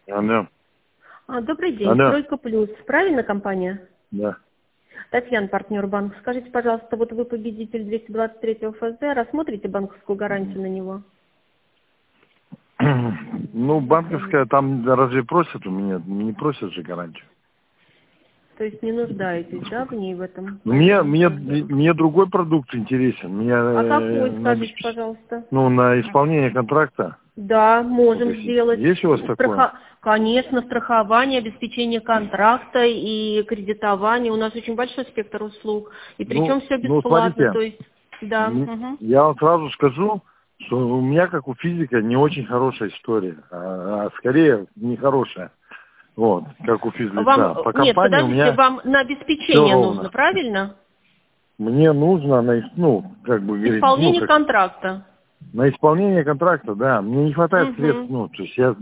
Алло. Добрый день, Алло. Тройка Плюс. Правильно компания? Да. Татьяна, партнер банка. Скажите, пожалуйста, вот вы победитель 223 ФЗ, рассмотрите банковскую гарантию на него? Ну, банковская там разве просят у меня? Не просят же гарантию. То есть не нуждаетесь, да, в ней в этом? Мне другой продукт интересен. А какой, скажите, пожалуйста? На исполнение контракта. Да, можем Попросить. сделать. Есть у вас такое? Конечно, страхование, обеспечение контракта и кредитование. У нас очень большой спектр услуг. И причем все бесплатно. Смотрите, То есть, да. Угу. я вам сразу скажу, что у меня, как у физика, не очень хорошая история, а скорее нехорошая. Вот, как у физлица. По компании Нет, подождите, у меня вам на все обеспечение ровно. нужно, правильно? Мне нужно, Исполнение контракта. на исполнение контракта, да. Мне не хватает средств, то есть я,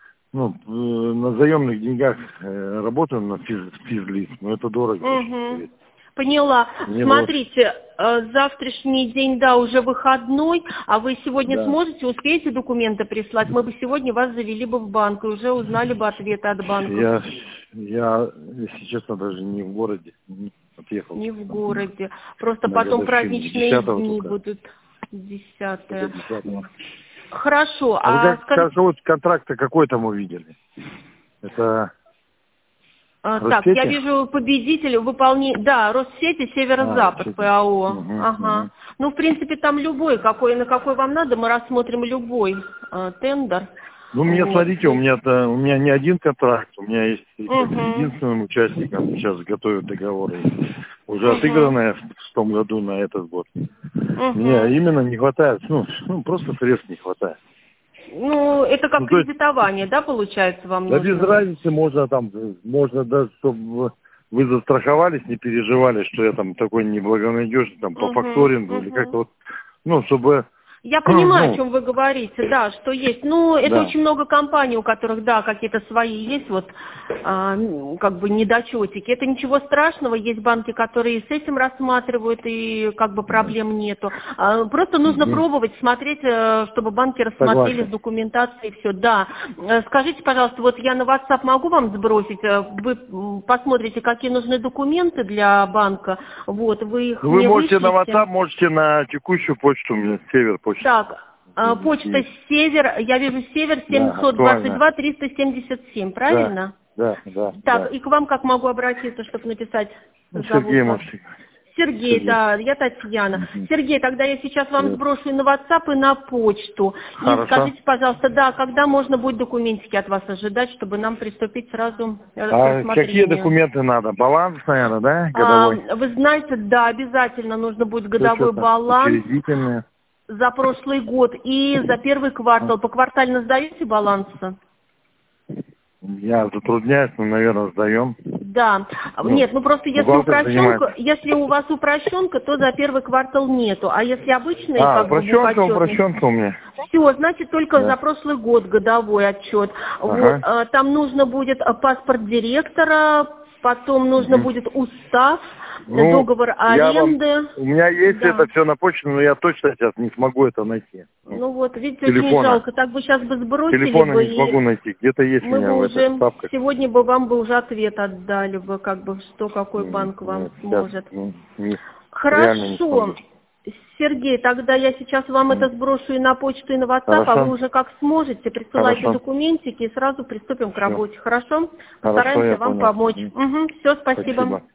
на заемных деньгах работаю на физлиц, но это дорого. Очень. Поняла. Мне Смотрите, завтрашний день, да, уже выходной, а вы сегодня да. сможете, успеете документы прислать? Мы бы сегодня вас завели бы в банк и уже узнали бы ответы от банка. Я, если честно, даже не в городе, отъехал. Не в городе. Просто На потом годовщину. праздничные 10-го дни только. будут. 10-е. 10-го. Хорошо. А вы Скажите... вот контракт-то какой там увидели? Это Так, я Россети? вижу победитель выполнения... Да, Россети, Северо-Запад, ПАО. Ага. Ну, в принципе, там любой, на какой вам надо, мы рассмотрим любой тендер. Мне, смотрите, у меня не один контракт, у меня есть с единственным участником, сейчас готовят договоры, уже отыгранное в том году на этот год. Мне именно не хватает, просто средств не хватает. Ну, это как кредитование, да, получается, вам нужно? Да без разницы, можно даже, чтобы вы застраховались, не переживали, что я там такой неблагонадежный, там, по факторингу или как-то чтобы... Я понимаю, о чем вы говорите, да, что есть. Ну, это очень много компаний, у которых, да, какие-то свои есть, недочетики. Это ничего страшного, есть банки, которые с этим рассматривают, и проблем нету. Просто нужно пробовать, смотреть, чтобы банки рассмотрели с документацией все. Да. Скажите, пожалуйста, вот я на WhatsApp могу вам сбросить, вы посмотрите, какие нужны документы для банка, вы их вы мне можете вышлите. на WhatsApp, можете на текущую почту, у меня Север почта. Так, почта Север, я вижу Север 722-377, правильно? Да. Так, и к вам как могу обратиться, чтобы написать? Сергей можете. Сергей, да, я Татьяна. Сергей, тогда я сейчас вам сброшу и на WhatsApp, и на почту. Хорошо. И скажите, пожалуйста, да, когда можно будет документики от вас ожидать, чтобы нам приступить сразу к рассмотрению? Какие документы надо? Баланс, наверное, да, годовой? Вы знаете, да, обязательно нужно будет годовой баланс. Учредительные. За прошлый год и за первый квартал. Поквартально сдаете балансы? Я затрудняюсь, но, наверное, сдаем. Да. Нет, просто если у вас упрощенка, то за первый квартал нету. А если обычный упрощенка у меня. Все, значит, только за прошлый год годовой отчет. Там нужно будет паспорт директора, потом нужно будет устав, договор аренды. У меня есть это все на почте, но я точно сейчас не смогу это найти. Видите, очень жалко. Так бы сейчас бы сбросили Телефона не смогу найти. Где-то есть у меня в этих папках. Сегодня бы вам бы уже ответ отдали бы, какой банк вам сможет. Хорошо. Сергей, тогда я сейчас вам это сброшу и на почту, и на WhatsApp, а вы уже как сможете, присылайте документики и сразу приступим к работе. Хорошо? Постараемся вам помочь. Все, спасибо.